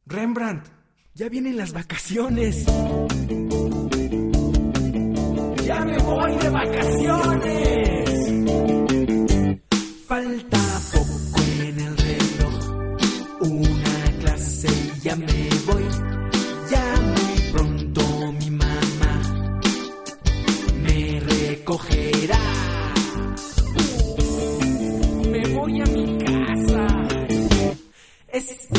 Rembrandt, ya vienen las vacaciones. ¡Ya me voy de vacaciones! Falta poco en el reloj, una clase y ya me voy. Ya muy pronto mi mamá me recogerá. Me voy a mi casa.